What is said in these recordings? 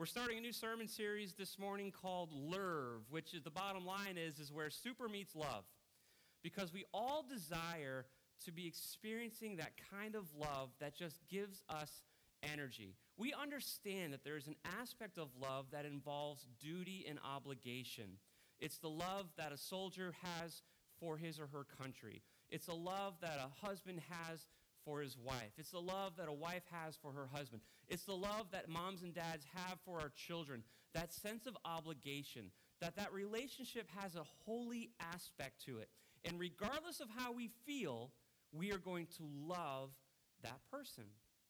We're starting a new sermon series this morning called Lerv, which is the bottom line is where super meets love. Because we all desire to be experiencing that kind of love that just gives us energy. We understand that there is an aspect of love that involves duty and obligation. It's the love that a soldier has for his or her country. It's the love that a husband has for his wife. It's the love that a wife has for her husband. It's the love that moms and dads have for our children. That sense of obligation, that relationship has a holy aspect to it. And regardless of how we feel, we are going to love that person.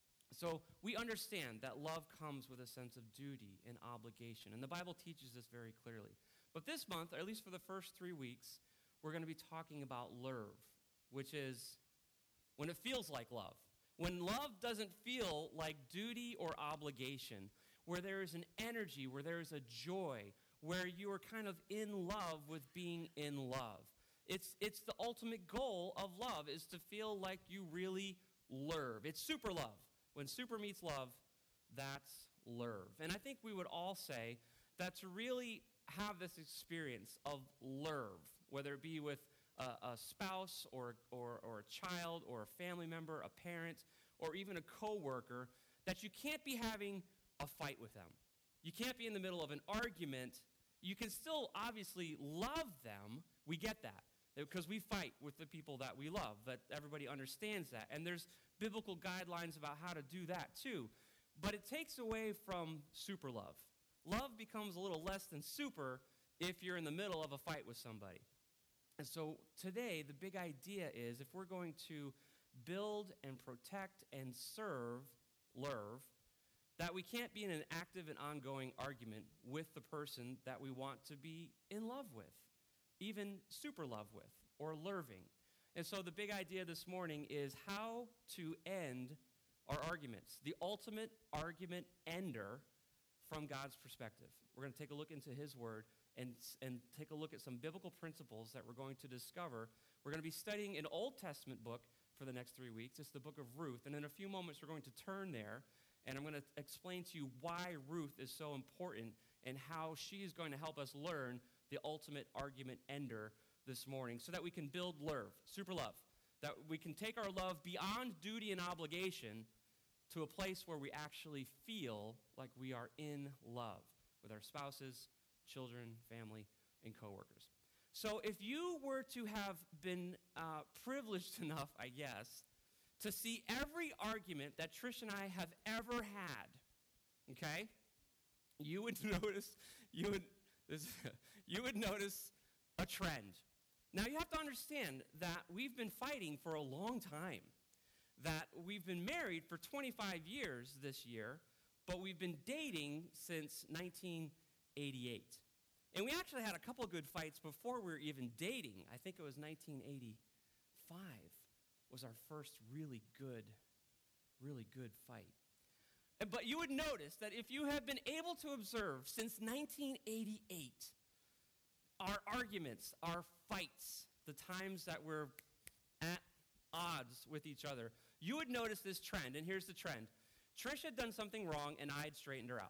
So we understand that love comes with a sense of duty and obligation. And the Bible teaches this very clearly. But this month, or at least for the first 3 weeks, we're going to be talking about lerv, which is when it feels like love. When love doesn't feel like duty or obligation, where there is an energy, where there is a joy, where you are kind of in love with being in love. It's the ultimate goal of love, is to feel like you really lerv. It's super love. When super meets love, that's lerv. And I think we would all say that to really have this experience of lerv, whether it be with a spouse or a child or a family member, a parent, or even a coworker, that you can't be having a fight with them. You can't be in the middle of an argument. You can still obviously love them. We get that, because we fight with the people that we love, that everybody understands that. And there's biblical guidelines about how to do that too. But it takes away from super love. Love becomes a little less than super if you're in the middle of a fight with somebody. And so today, the big idea is, if we're going to build and protect and serve lerv, that we can't be in an active and ongoing argument with the person that we want to be in love with, even super love with, or lerving. And so the big idea this morning is how to end our arguments, the ultimate argument ender from God's perspective. We're going to take a look into His Word and take a look at some biblical principles that we're going to discover. We're going to be studying an Old Testament book for the next 3 weeks. It's the book of Ruth. And in a few moments, we're going to turn there, and I'm going to explain to you why Ruth is so important and how she is going to help us learn the ultimate argument ender this morning, so that we can build lerv, super love, that we can take our love beyond duty and obligation to a place where we actually feel like we are in love with our spouses, children, family, and coworkers. So if you were to have been privileged enough, I guess, to see every argument that Trish and I have ever had, okay, you would notice a trend. Now, you have to understand that we've been fighting for a long time, that we've been married for 25 years this year, but we've been dating since 1988. And we actually had a couple of good fights before we were even dating. I think it was 1985 was our first really good fight. But you would notice that if you have been able to observe since 1988, our arguments, our fights, the times that we're at odds with each other, you would notice this trend. And here's the trend. Trish had done something wrong, and I had straightened her out.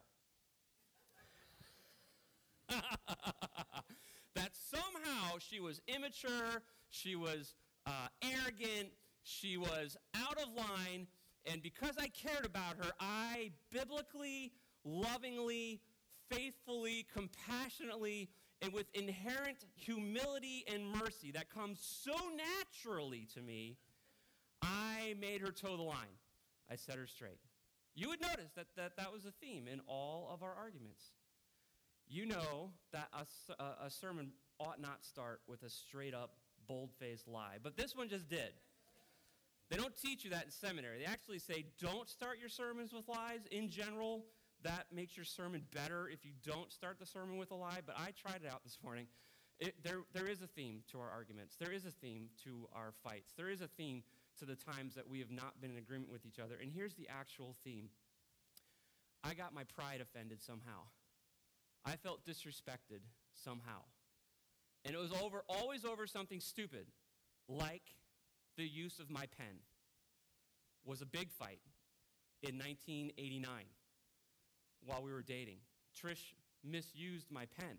That somehow she was immature, she was arrogant, she was out of line, and because I cared about her, I biblically, lovingly, faithfully, compassionately, and with inherent humility and mercy that comes so naturally to me, I made her toe the line. I set her straight. You would notice that was a theme in all of our arguments. You know that a sermon ought not start with a straight-up, bold-faced lie, but this one just did. They don't teach you that in seminary. They actually say, don't start your sermons with lies. In general, that makes your sermon better if you don't start the sermon with a lie, but I tried it out this morning. There is a theme to our arguments. There is a theme to our fights. There is a theme to the times that we have not been in agreement with each other. And here's the actual theme. I got my pride offended somehow. I felt disrespected somehow. And it was always over something stupid, like the use of my pen. Was a big fight in 1989 while we were dating. Trish misused my pen.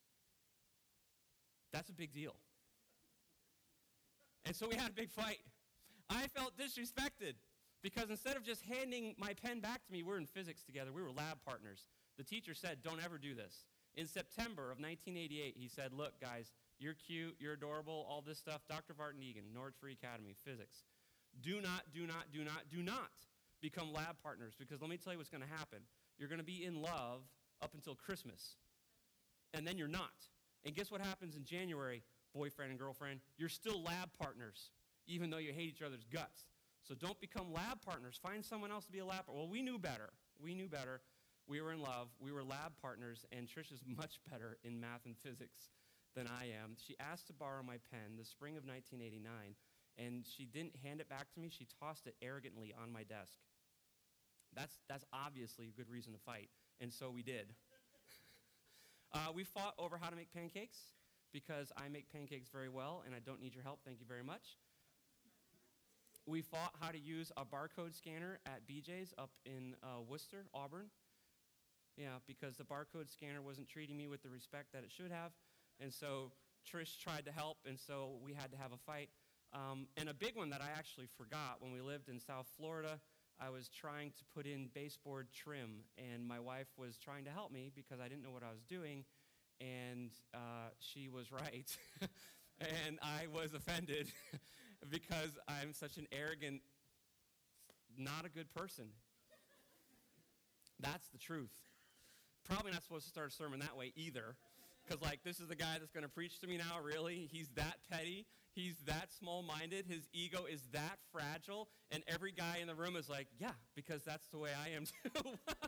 That's a big deal. And so we had a big fight. I felt disrespected because instead of just handing my pen back to me, we're in physics together. We were lab partners. The teacher said, don't ever do this. In September of 1988, he said, look, guys, you're cute, you're adorable, all this stuff. Dr. Vartan Egan, Norwich Free Academy, physics. Do not become lab partners, because let me tell you what's going to happen. You're going to be in love up until Christmas, and then you're not. And guess what happens in January, boyfriend and girlfriend? You're still lab partners, even though you hate each other's guts. So don't become lab partners. Find someone else to be a lab partner. Well, we knew better. We were in love. We were lab partners, and Trish is much better in math and physics than I am. She asked to borrow my pen the spring of 1989, and she didn't hand it back to me. She tossed it arrogantly on my desk. That's obviously a good reason to fight, and so we did. We fought over how to make pancakes, because I make pancakes very well, and I don't need your help. Thank you very much. We fought how to use a barcode scanner at BJ's up in Worcester, Auburn. Yeah, because the barcode scanner wasn't treating me with the respect that it should have. And so Trish tried to help, and so we had to have a fight. And a big one that I actually forgot, when we lived in South Florida, I was trying to put in baseboard trim, and my wife was trying to help me because I didn't know what I was doing, and she was right. And I was offended because I'm such an arrogant, not a good person. That's the truth. Probably not supposed to start a sermon that way either, because, this is the guy that's going to preach to me now, really? He's that petty. He's that small-minded. His ego is that fragile. And every guy in the room is like, yeah, because that's the way I am too.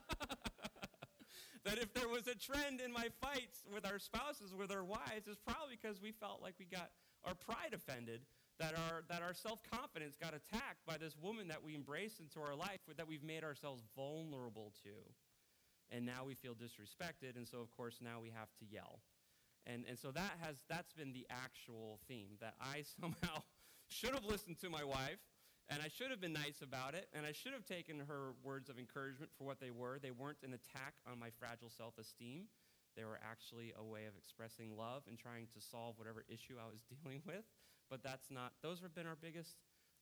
That if there was a trend in my fights with our spouses, with our wives, it's probably because we felt like we got our pride offended, that our self-confidence got attacked by this woman that we embraced into our life, that we've made ourselves vulnerable to. And now we feel disrespected, and so, of course, now we have to yell. And so that's been the actual theme, that I somehow should have listened to my wife, and I should have been nice about it, and I should have taken her words of encouragement for what they were. They weren't an attack on my fragile self-esteem. They were actually a way of expressing love and trying to solve whatever issue I was dealing with. But those have been our biggest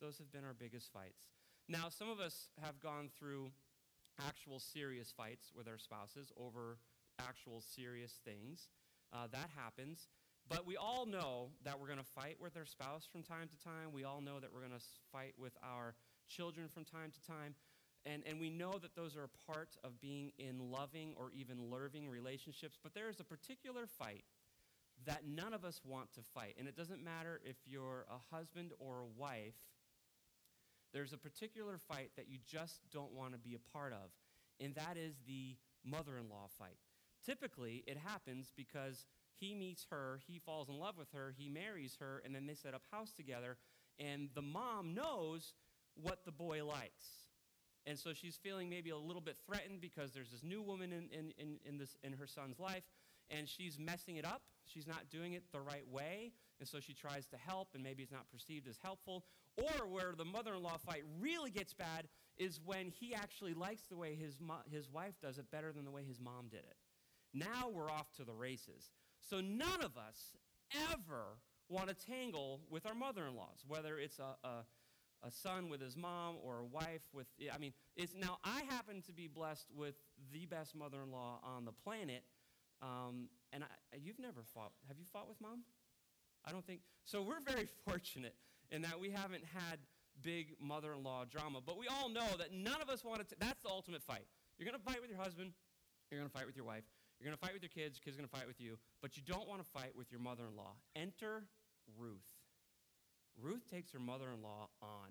fights. Now, some of us have gone through actual serious fights with our spouses over actual serious things. That happens. But we all know that we're going to fight with our spouse from time to time. We all know that we're going to fight with our children from time to time. And we know that those are a part of being in loving or even loving relationships. But there is a particular fight that none of us want to fight. And it doesn't matter if you're a husband or a wife. There's a particular fight that you just don't want to be a part of. And that is the mother-in-law fight. Typically, it happens because he meets her, he falls in love with her, he marries her, and then they set up house together, and the mom knows what the boy likes. And so she's feeling maybe a little bit threatened because there's this new woman in her son's life, and she's messing it up. She's not doing it the right way, and so she tries to help, and maybe it's not perceived as helpful. Or where the mother-in-law fight really gets bad is when he actually likes the way his wife does it better than the way his mom did it. Now we're off to the races. So none of us ever want to tangle with our mother-in-laws, whether it's a son with his mom or a wife with, now I happen to be blessed with the best mother-in-law on the planet, and you've never fought. Have you fought with mom? I don't think. So we're very fortunate in that we haven't had big mother-in-law drama, but we all know that none of us want to, that's the ultimate fight. You're going to fight with your husband, you're going to fight with your wife, you're going to fight with your kids are going to fight with you, but you don't want to fight with your mother-in-law. Enter Ruth. Ruth takes her mother-in-law on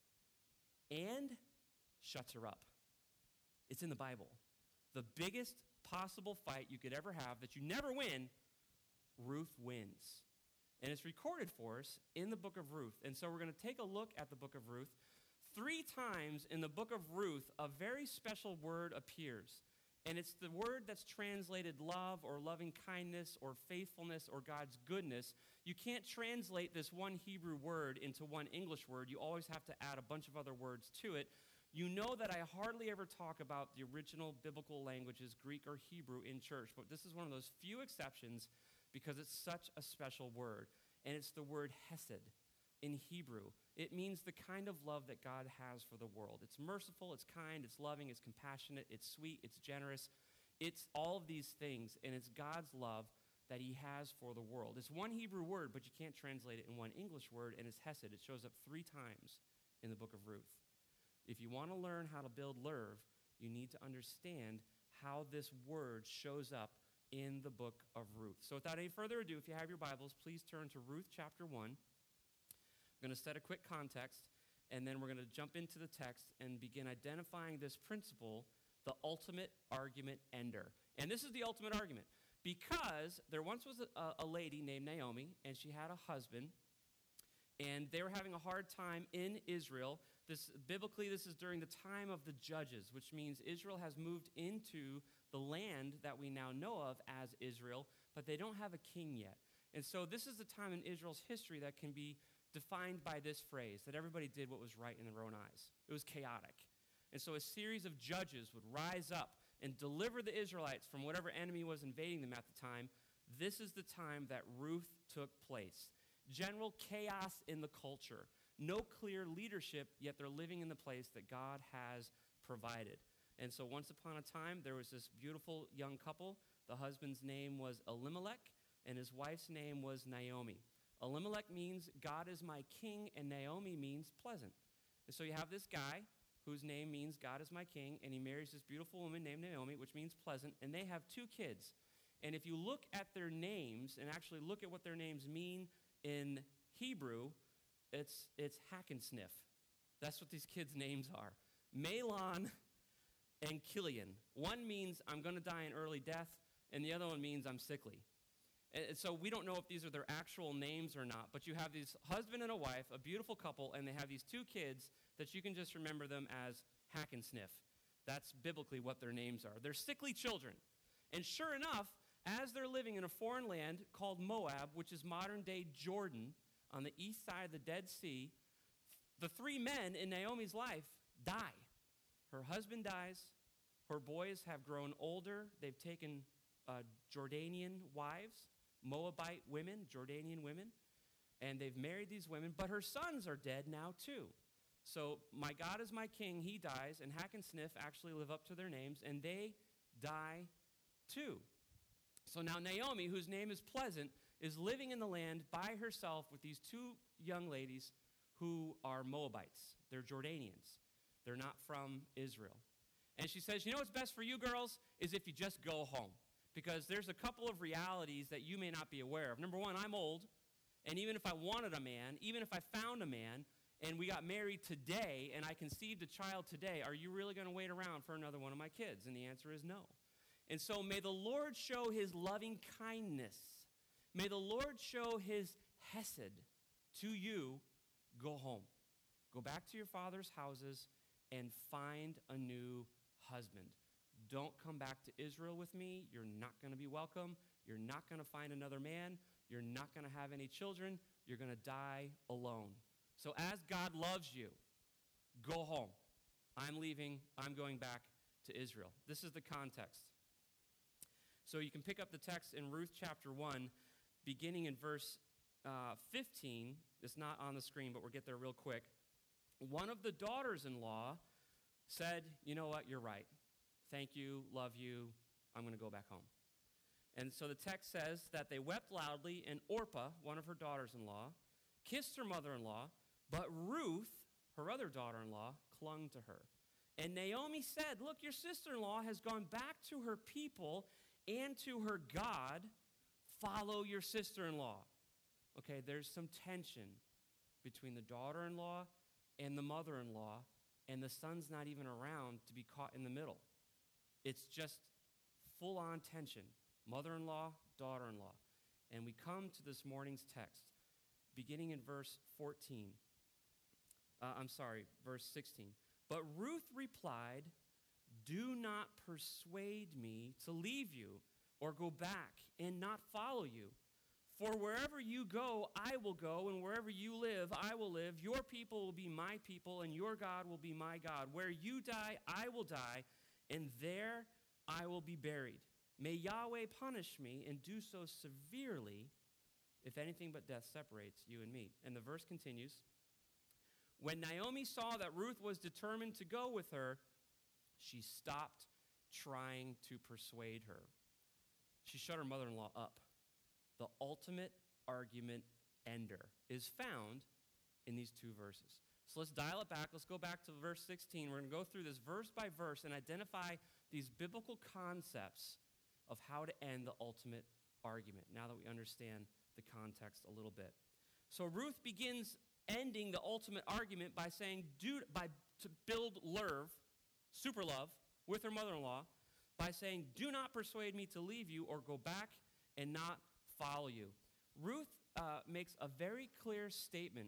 and shuts her up. It's in the Bible. The biggest possible fight you could ever have that you never win, Ruth wins. And it's recorded for us in the book of Ruth. And so we're going to take a look at the book of Ruth. 3 times in the book of Ruth, a very special word appears. And it's the word that's translated love or loving kindness or faithfulness or God's goodness. You can't translate this one Hebrew word into one English word. You always have to add a bunch of other words to it You know that I hardly ever talk about the original biblical languages, Greek or Hebrew, in church, but this is one of those few exceptions because it's such a special word, and it's the word hesed in Hebrew. It means the kind of love that God has for the world. It's merciful, it's kind, it's loving, it's compassionate, it's sweet, it's generous. It's all of these things, and it's God's love that he has for the world. It's one Hebrew word, but you can't translate it in one English word, and it's hesed. It shows up 3 times in the book of Ruth. If you want to learn how to build lerv, you need to understand how this word shows up in the book of Ruth. So without any further ado, if you have your Bibles, please turn to Ruth chapter 1. I'm going to set a quick context, and then we're going to jump into the text and begin identifying this principle, the ultimate argument ender. And this is the ultimate argument, because there once was a lady named Naomi, and she had a husband, and they were having a hard time in Israel. Biblically, this is during the time of the Judges, which means Israel has moved into the land that we now know of as Israel, but they don't have a king yet. And so this is the time in Israel's history that can be defined by this phrase, that everybody did what was right in their own eyes. It was chaotic. And so a series of judges would rise up and deliver the Israelites from whatever enemy was invading them at the time. This is the time that Ruth took place. General chaos in the culture. No clear leadership, yet they're living in the place that God has provided. And so once upon a time, there was this beautiful young couple. The husband's name was Elimelech, and his wife's name was Naomi. Elimelech means God is my king, and Naomi means pleasant. And so you have this guy whose name means God is my king, and he marries this beautiful woman named Naomi, which means pleasant, and they have 2 kids. And if you look at their names and actually look at what their names mean in Hebrew, it's hack and sniff. That's what these kids' names are. Mahlon and Kilian. One means I'm going to die an early death, and the other one means I'm sickly. And so we don't know if these are their actual names or not, but you have this husband and a wife, a beautiful couple, and they have these 2 kids that you can just remember them as hack and sniff. That's biblically what their names are. They're sickly children. And sure enough, as they're living in a foreign land called Moab, which is modern-day Jordan, on the east side of the Dead Sea, the 3 men in Naomi's life die. Her husband dies. Her boys have grown older. They've taken Jordanian wives, Moabite women, Jordanian women, and they've married these women, but her sons are dead now too. So my God is my king, he dies, and Hack and Sniff actually live up to their names, and they die too. So now Naomi, whose name is Pleasant, is living in the land by herself with these 2 young ladies who are Moabites. They're Jordanians. They're not from Israel. And she says, you know what's best for you girls is if you just go home. Because there's a couple of realities that you may not be aware of. Number one, I'm old, and even if I wanted a man, even if I found a man, and we got married today, and I conceived a child today, are you really going to wait around for another one of my kids? And the answer is no. And so may the Lord show his loving kindness. May the Lord show his hesed to you. Go home. Go back to your father's houses and find a new husband. Don't come back to Israel with me. You're not going to be welcome. You're not going to find another man. You're not going to have any children. You're going to die alone. So as God loves you, go home. I'm leaving. I'm going back to Israel. This is the context. So you can pick up the text in Ruth chapter 1, beginning in verse 15. It's not on the screen, but we'll get there real quick. One of the daughters-in-law said, you know what, you're right. Thank you, love you, I'm going to go back home. And so the text says that they wept loudly, and Orpah, one of her daughters-in-law, kissed her mother-in-law, but Ruth, her other daughter-in-law, clung to her. And Naomi said, look, your sister-in-law has gone back to her people and to her God. Follow your sister-in-law. Okay, there's some tension between the daughter-in-law and the mother-in-law, and the son's not even around to be caught in the middle. It's just full-on tension. Mother-in-law, daughter-in-law. And we come to this morning's text, beginning in verse 16. But Ruth replied, do not persuade me to leave you or go back and not follow you. For wherever you go, I will go, and wherever you live, I will live. Your people will be my people, and your God will be my God. Where you die, I will die, and there I will be buried. May Yahweh punish me and do so severely if anything but death separates you and me. And the verse continues. When Naomi saw that Ruth was determined to go with her, she stopped trying to persuade her. She shut her mother-in-law up. The ultimate argument ender is found in these two verses. So let's dial it back. Let's go back to verse 16. We're going to go through this verse by verse and identify these biblical concepts of how to end the ultimate argument, now that we understand the context a little bit. So Ruth begins ending the ultimate argument by saying, to build super love, with her mother-in-law, by saying, do not persuade me to leave you or go back and not follow you. Ruth makes a very clear statement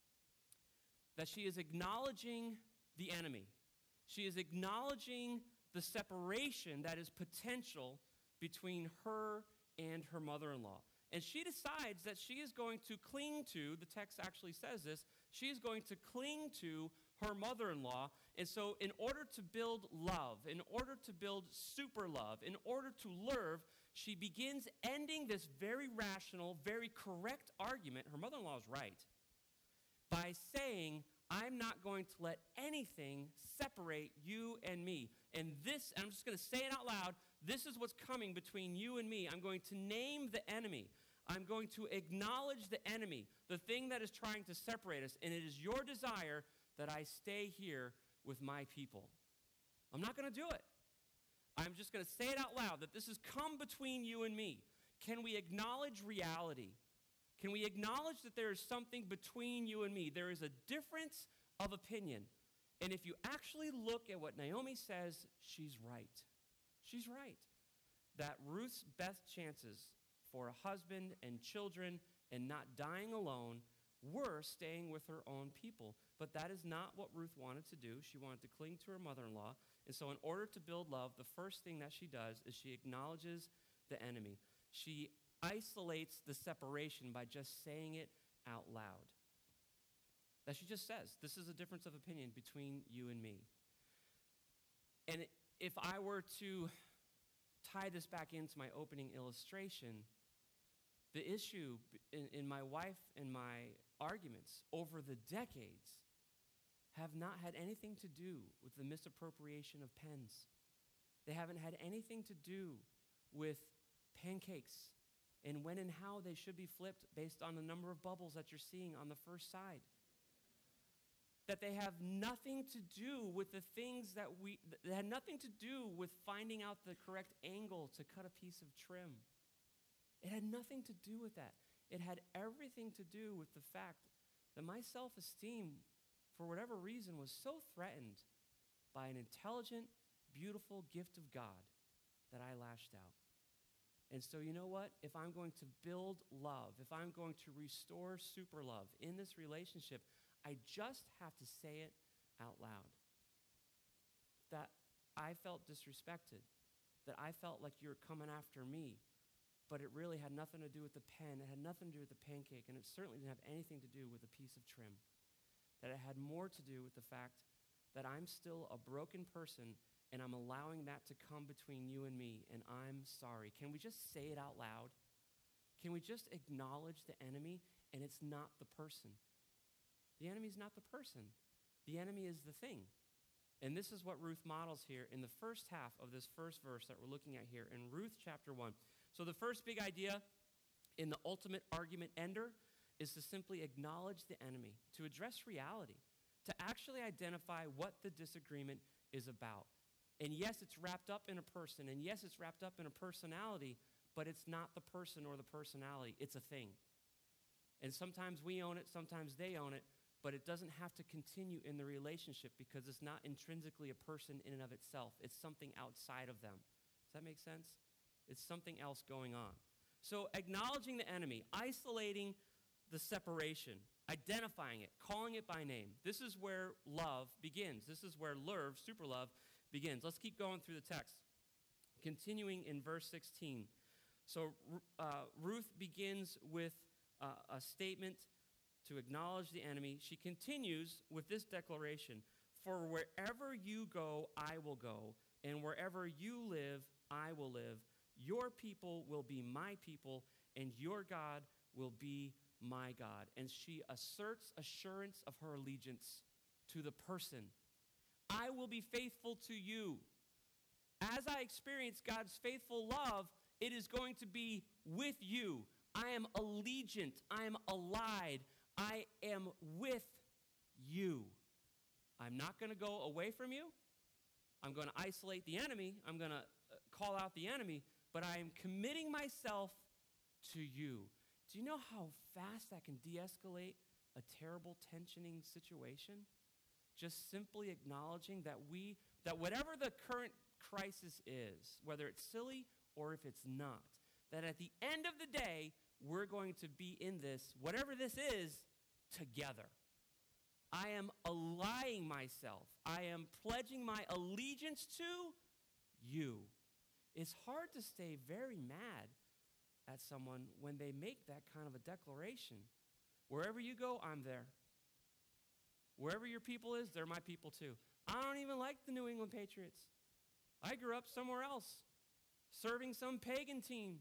that she is acknowledging the enemy. She is acknowledging the separation that is potential between her and her mother-in-law. And she decides that she is going to cling to, the text actually says this, she is going to cling to her mother-in-law. And so in order to build love, in order to build super love, in order to love, she begins ending this very rational, very correct argument, her mother-in-law is right, by saying, I'm not going to let anything separate you and me. And this, I'm just going to say it out loud, this is what's coming between you and me. I'm going to name the enemy. I'm going to acknowledge the enemy, the thing that is trying to separate us, and it is your desire that I stay here with my people. I'm not going to do it. I'm just going to say it out loud, that this has come between you and me. Can we acknowledge reality? Can we acknowledge that there is something between you and me? There is a difference of opinion. And if you actually look at what Naomi says, she's right. She's right. That Ruth's best chances for a husband and children and not dying alone were staying with her own people. But that is not what Ruth wanted to do. She wanted to cling to her mother-in-law. And so in order to build love, the first thing that she does is she acknowledges the enemy. She isolates the separation by just saying it out loud. That she just says, this is a difference of opinion between you and me. And if I were to tie this back into my opening illustration, the issue in my wife and my arguments over the decades have not had anything to do with the misappropriation of pens. They haven't had anything to do with pancakes and when and how they should be flipped based on the number of bubbles that you're seeing on the first side. That they have nothing to do with the things that had nothing to do with finding out the correct angle to cut a piece of trim. It had nothing to do with that. It had everything to do with the fact that my self-esteem, for whatever reason, was so threatened by an intelligent, beautiful gift of God that I lashed out. And so you know what? If I'm going to build love, if I'm going to restore super love in this relationship, I just have to say it out loud. That I felt disrespected, that I felt like you were coming after me, but it really had nothing to do with the pen, it had nothing to do with the pancake, and it certainly didn't have anything to do with a piece of trim. That it had more to do with the fact that I'm still a broken person, and I'm allowing that to come between you and me, and I'm sorry. Can we just say it out loud? Can we just acknowledge the enemy, and it's not the person? The enemy is not the person. The enemy is the thing. And this is what Ruth models here in the first half of this first verse that we're looking at here in Ruth chapter 1. So the first big idea in the ultimate argument ender is to simply acknowledge the enemy, to address reality, to actually identify what the disagreement is about. And yes, it's wrapped up in a person, and yes, it's wrapped up in a personality, but it's not the person or the personality. It's a thing. And sometimes we own it, sometimes they own it, but it doesn't have to continue in the relationship because it's not intrinsically a person in and of itself. It's something outside of them. Does that make sense? It's something else going on. So acknowledging the enemy, isolating the separation, identifying it, calling it by name. This is where love begins. This is where super love begins. Let's keep going through the text. Continuing in verse 16. So Ruth begins with a statement to acknowledge the enemy. She continues with this declaration, "For wherever you go, I will go, and wherever you live, I will live. Your people will be my people, and your God will be my God." And she asserts assurance of her allegiance to the person. I will be faithful to you. As I experience God's faithful love, it is going to be with you. I am allegiant. I am allied. I am with you. I'm not going to go away from you. I'm going to isolate the enemy. I'm going to call out the enemy, but I am committing myself to you. Do you know how fast that can de-escalate a terrible tensioning situation? Just simply acknowledging that whatever the current crisis is, whether it's silly or if it's not, that at the end of the day, we're going to be in this, whatever this is, together. I am allying myself. I am pledging my allegiance to you. It's hard to stay very mad at someone when they make that kind of a declaration. Wherever you go, I'm there. Wherever your people is, they're my people too. I don't even like the New England Patriots. I grew up somewhere else, serving some pagan team.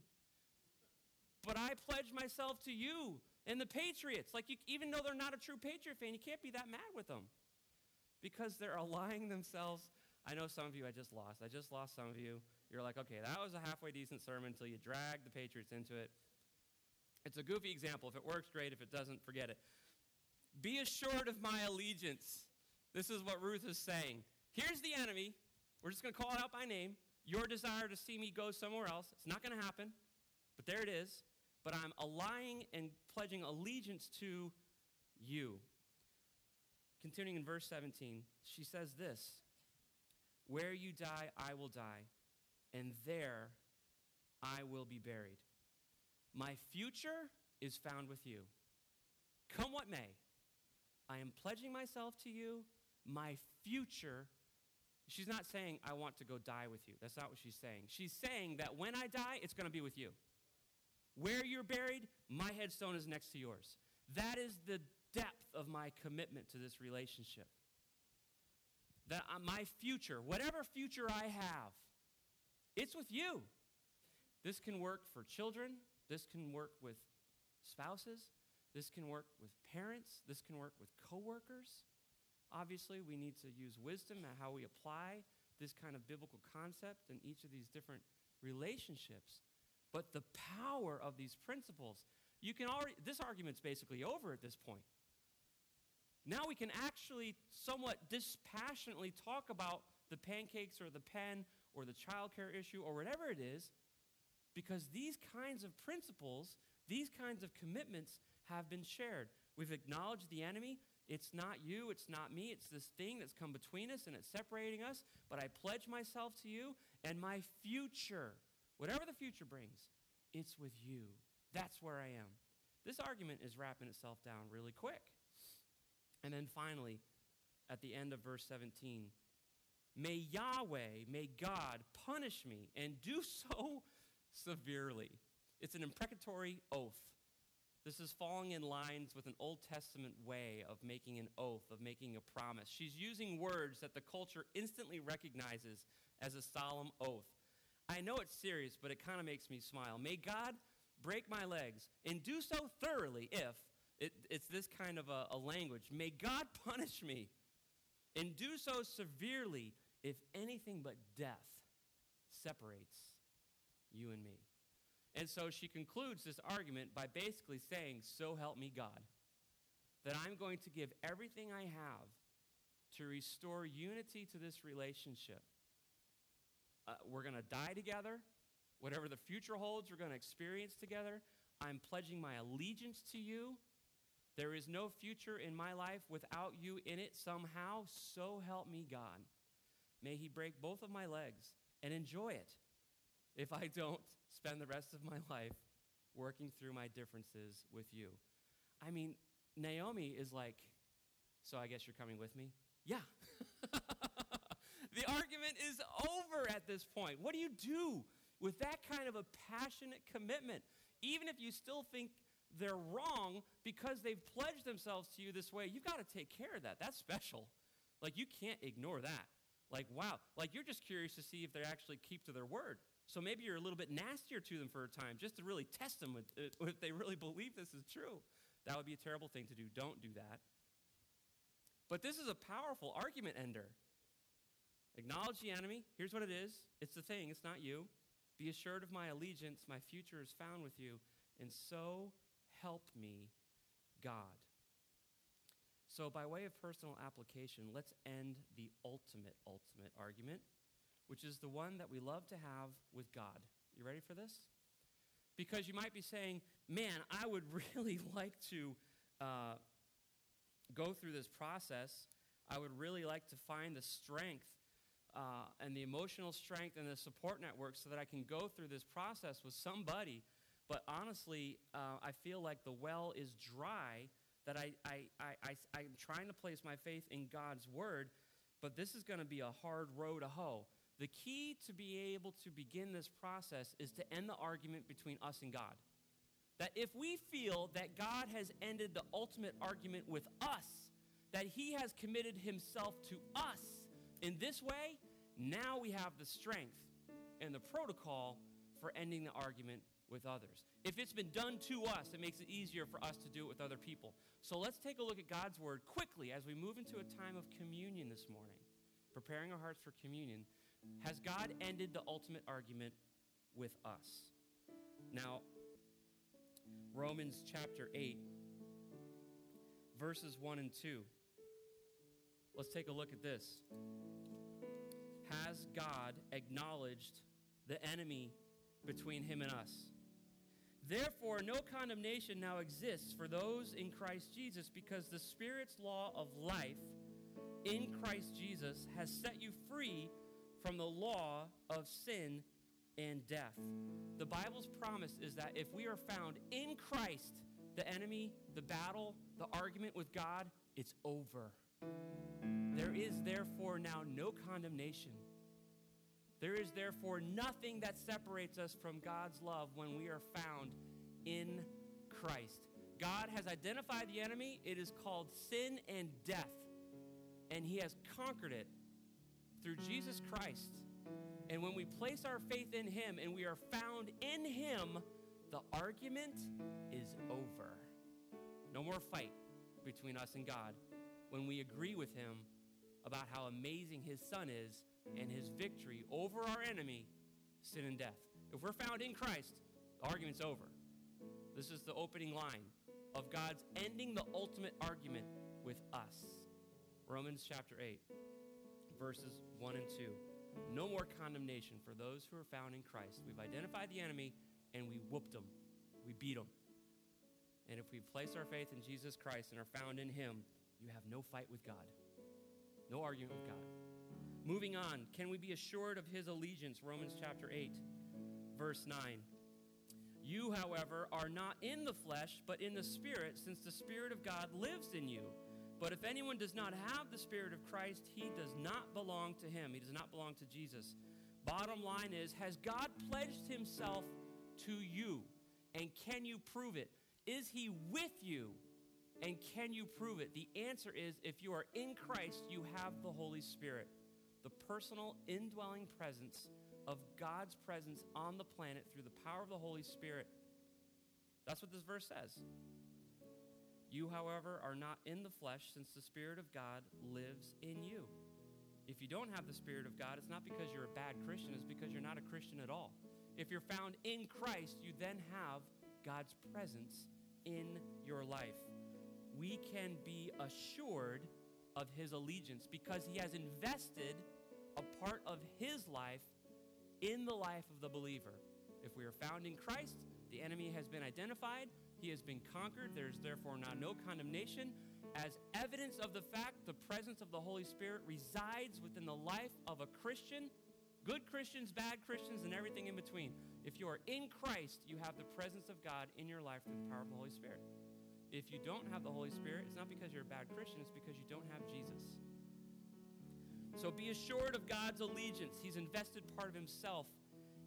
But I pledge myself to you and the Patriots. Even though they're not a true Patriot fan, you can't be that mad with them because they're allying themselves. I know some of you I just lost some of you. You're like, okay, that was a halfway decent sermon until you drag the Patriots into it. It's a goofy example. If it works, great. If it doesn't, forget it. Be assured of my allegiance. This is what Ruth is saying. Here's the enemy. We're just going to call it out by name. Your desire to see me go somewhere else. It's not going to happen, but there it is. But I'm allying and pledging allegiance to you. Continuing in verse 17, she says this, "Where you die, I will die, and there I will be buried. My future is found with you. Come what may, I am pledging myself to you. My future," she's not saying, "I want to go die with you." That's not what she's saying. She's saying that when I die, it's going to be with you. Where you're buried, my headstone is next to yours. That is the depth of my commitment to this relationship. That my future, whatever future I have, it's with you. This can work for children. This can work with spouses. This can work with parents. This can work with coworkers. Obviously, we need to use wisdom at how we apply this kind of biblical concept in each of these different relationships. But the power of these principles, this argument's basically over at this point. Now we can actually somewhat dispassionately talk about the pancakes or the pen or the childcare issue or whatever it is, because these kinds of principles, these kinds of commitments have been shared. We've acknowledged the enemy. It's not you, it's not me, it's this thing that's come between us and it's separating us, but I pledge myself to you, and my future, whatever the future brings, it's with you. That's where I am. This argument is wrapping itself down really quick. And then finally, at the end of verse 17, may Yahweh, may God punish me and do so severely. It's an imprecatory oath. This is falling in lines with an Old Testament way of making an oath, of making a promise. She's using words that the culture instantly recognizes as a solemn oath. I know it's serious, but it kind of makes me smile. May God break my legs and do so thoroughly if, it's this kind of a language. May God punish me and do so severely if anything but death separates you and me. And so she concludes this argument by basically saying, so help me God, that I'm going to give everything I have to restore unity to this relationship. We're going to die together. Whatever the future holds, we're going to experience together. I'm pledging my allegiance to you. There is no future in my life without you in it somehow. So help me God. May he break both of my legs and enjoy it if I don't spend the rest of my life working through my differences with you. I mean, Naomi is like, so I guess you're coming with me? Yeah. The argument is over at this point. What do you do with that kind of a passionate commitment, even if you still think they're wrong because they've pledged themselves to you this way, you've got to take care of that. That's special. Like, you can't ignore that. Like, wow. Like, you're just curious to see if they actually keep to their word. So maybe you're a little bit nastier to them for a time just to really test them if they really believe this is true. That would be a terrible thing to do. Don't do that. But this is a powerful argument ender. Acknowledge the enemy. Here's what it is. It's the thing. It's not you. Be assured of my allegiance. My future is found with you. And so help me, God. So by way of personal application, let's end the ultimate argument, which is the one that we love to have with God. You ready for this? Because you might be saying, man, I would really like to go through this process. I would really like to find the strength and the emotional strength and the support network so that I can go through this process with somebody. But honestly, I feel like the well is dry, that I'm trying to place my faith in God's word, but this is going to be a hard row to hoe. The key to be able to begin this process is to end the argument between us and God. That if we feel that God has ended the ultimate argument with us, that he has committed himself to us in this way, now we have the strength and the protocol for ending the argument with others. If it's been done to us, it makes it easier for us to do it with other people. So let's take a look at God's word quickly as we move into a time of communion this morning, preparing our hearts for communion. Has God ended the ultimate argument with us? Now, Romans chapter 8, verses 1 and 2. Let's take a look at this. Has God acknowledged the enemy between him and us? Therefore, no condemnation now exists for those in Christ Jesus, because the Spirit's law of life in Christ Jesus has set you free from the law of sin and death. The Bible's promise is that if we are found in Christ, the enemy, the battle, the argument with God, it's over. There is therefore now no condemnation. There is therefore nothing that separates us from God's love when we are found in Christ. God has identified the enemy. It is called sin and death. And he has conquered it through Jesus Christ. And when we place our faith in him and we are found in him, the argument is over. No more fight between us and God when we agree with him about how amazing his son is and his victory over our enemy, sin and death. If we're found in Christ, the argument's over. This is the opening line of God's ending the ultimate argument with us. Romans chapter 8, verses 1 and 2. No more condemnation for those who are found in Christ. We've identified the enemy and we whooped him. We beat him. And if we place our faith in Jesus Christ and are found in him, you have no fight with God. No argument with God. Moving on, can we be assured of his allegiance? Romans chapter 8, verse 9. You, however, are not in the flesh, but in the Spirit, since the Spirit of God lives in you. But if anyone does not have the Spirit of Christ, he does not belong to him. He does not belong to Jesus. Bottom line is, has God pledged himself to you? And can you prove it? Is he with you? And can you prove it? The answer is, if you are in Christ, you have the Holy Spirit, the personal indwelling presence of God's presence on the planet through the power of the Holy Spirit. That's what this verse says. You, however, are not in the flesh, since the Spirit of God lives in you. If you don't have the Spirit of God, it's not because you're a bad Christian, it's because you're not a Christian at all. If you're found in Christ, you then have God's presence in your life. We can be assured of his allegiance because he has invested a part of his life in the life of the believer. If we are found in Christ, the enemy has been identified. He has been conquered. There's therefore now no condemnation. As evidence of the fact, the presence of the Holy Spirit resides within the life of a Christian, good Christians, bad Christians, and everything in between. If you are in Christ, you have the presence of God in your life through the power of the Holy Spirit. If you don't have the Holy Spirit, it's not because you're a bad Christian, it's because you don't have Jesus. So be assured of God's allegiance. He's invested part of himself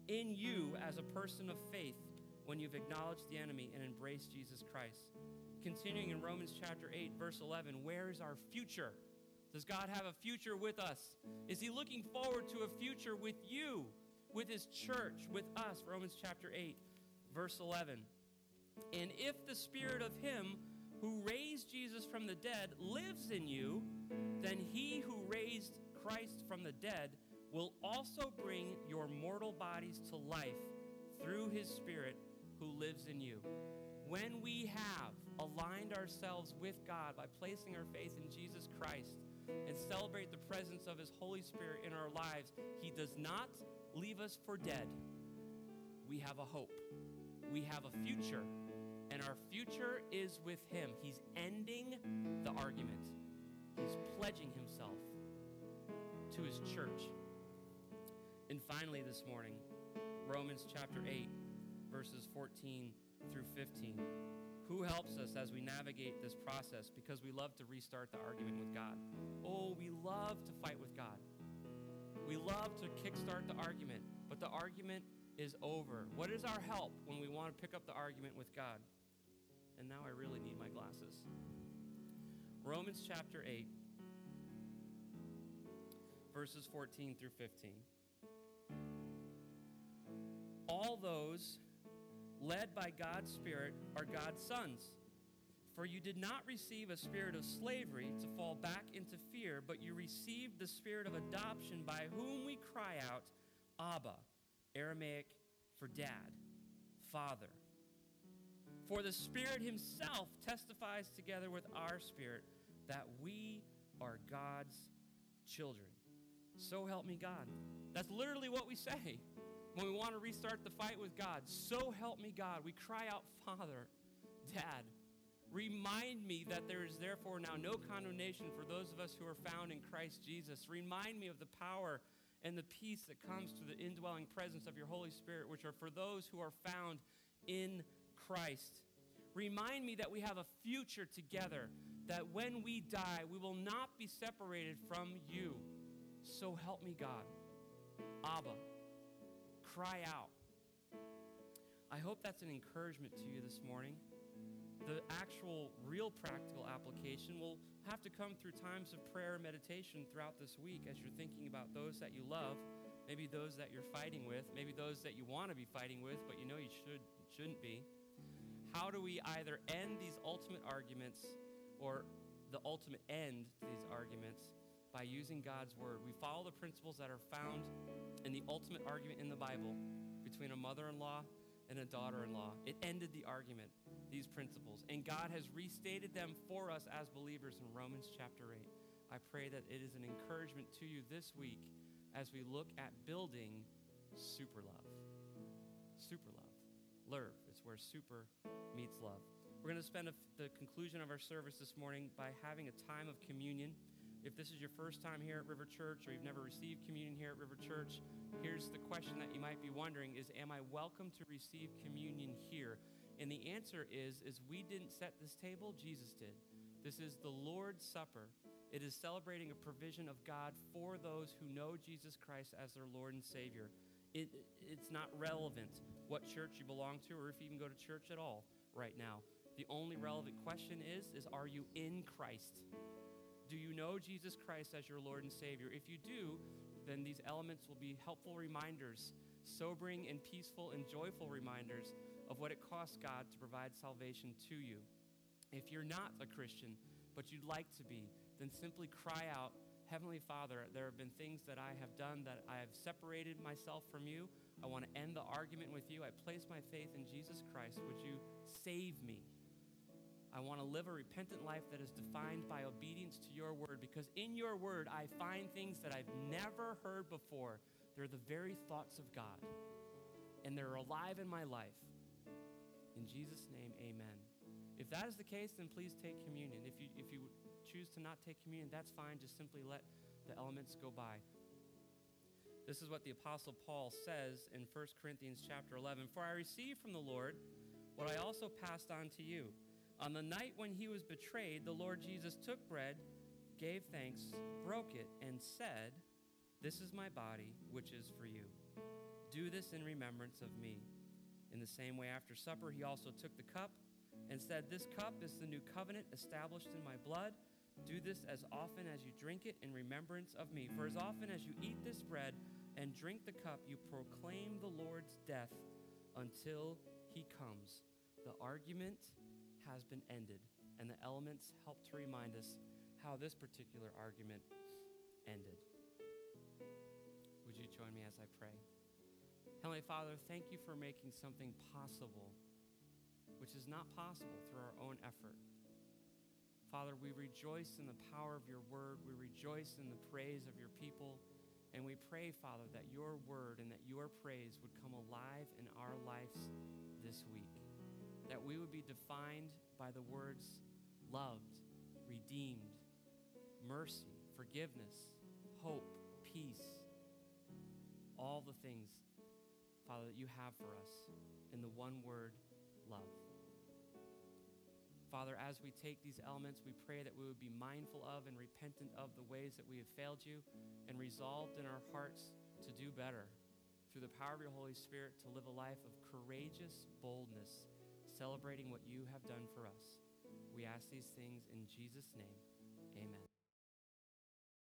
in you as a person of faith when you've acknowledged the enemy and embraced Jesus Christ. Continuing in Romans chapter 8, verse 11, where is our future? Does God have a future with us? Is he looking forward to a future with you, with his church, with us? Romans chapter 8, verse 11. And if the spirit of him who raised Jesus from the dead lives in you, then he who raised Christ from the dead will also bring your mortal bodies to life through his Spirit who lives in you. When we have aligned ourselves with God by placing our faith in Jesus Christ and celebrate the presence of his Holy Spirit in our lives, he does not leave us for dead. We have a hope. We have a future. And our future is with him. He's ending the argument. He's pledging himself to his church. And finally this morning, Romans chapter 8, verses 14 through 15. Who helps us as we navigate this process? Because we love to restart the argument with God. Oh, we love to fight with God. We love to kickstart the argument, but the argument is over. What is our help when we want to pick up the argument with God? And now I really need my glasses. Romans chapter 8, verses 14 through 15. All those led by God's Spirit are God's sons. For you did not receive a spirit of slavery to fall back into fear, but you received the spirit of adoption by whom we cry out, Abba, Aramaic for dad, Father. For the Spirit himself testifies together with our spirit that we are God's children. So help me God. That's literally what we say when we want to restart the fight with God. So help me God. We cry out, Father, Dad. Remind me that there is therefore now no condemnation for those of us who are found in Christ Jesus. Remind me of the power and the peace that comes through the indwelling presence of your Holy Spirit, which are for those who are found in Christ. Remind me that we have a future together, that when we die, we will not be separated from you. So help me, God. Abba, cry out. I hope that's an encouragement to you this morning. The actual, real practical application will have to come through times of prayer and meditation throughout this week as you're thinking about those that you love, maybe those that you're fighting with, maybe those that you want to be fighting with, but you know you shouldn't be. How do we either end these ultimate arguments or the ultimate end to these arguments by using God's word? We follow the principles that are found in the ultimate argument in the Bible between a mother-in-law and a daughter-in-law. It ended the argument, these principles, and God has restated them for us as believers in Romans chapter 8. I pray that it is an encouragement to you this week as we look at building super love. Super love. Lerv, it's where super meets love. We're going to spend the conclusion of our service this morning by having a time of communion. If this is your first time here at River Church, or you've never received communion here at River Church, here's the question that you might be wondering is, am I welcome to receive communion here? And the answer is we didn't set this table, Jesus did. This is the Lord's Supper. It is celebrating a provision of God for those who know Jesus Christ as their Lord and Savior. It's not relevant what church you belong to or if you even go to church at all right now. The only relevant question is are you in Christ? Do you know Jesus Christ as your Lord and Savior? If you do, then these elements will be helpful reminders, sobering and peaceful and joyful reminders of what it costs God to provide salvation to you. If you're not a Christian, but you'd like to be, then simply cry out, Heavenly Father, there have been things that I have done that I have separated myself from you. I want to end the argument with you. I place my faith in Jesus Christ. Would you save me? I want to live a repentant life that is defined by obedience to your word, because in your word I find things that I've never heard before. They're the very thoughts of God, and they're alive in my life. In Jesus' name, amen. If that is the case, then please take communion. If you choose to not take communion, that's fine. Just simply let the elements go by. This is what the Apostle Paul says in 1 Corinthians chapter 11. For I received from the Lord what I also passed on to you. On the night when he was betrayed, the Lord Jesus took bread, gave thanks, broke it, and said, This is my body, which is for you. Do this in remembrance of me. In the same way, after supper, he also took the cup and said, this cup is the new covenant established in my blood. Do this as often as you drink it in remembrance of me. For as often as you eat this bread and drink the cup, you proclaim the Lord's death until he comes. The argument has been ended, and the elements help to remind us how this particular argument ended. Would you join me as I pray? Heavenly Father, thank you for making something possible, which is not possible through our own effort. Father, we rejoice in the power of your word. We rejoice in the praise of your people. And we pray, Father, that your word and that your praise would come alive in our lives this week. That we would be defined by the words loved, redeemed, mercy, forgiveness, hope, peace, all the things, Father, that you have for us in the one word, love. Father, as we take these elements, we pray that we would be mindful of and repentant of the ways that we have failed you and resolved in our hearts to do better through the power of your Holy Spirit to live a life of courageous boldness, celebrating what you have done for us. We ask these things in Jesus' name.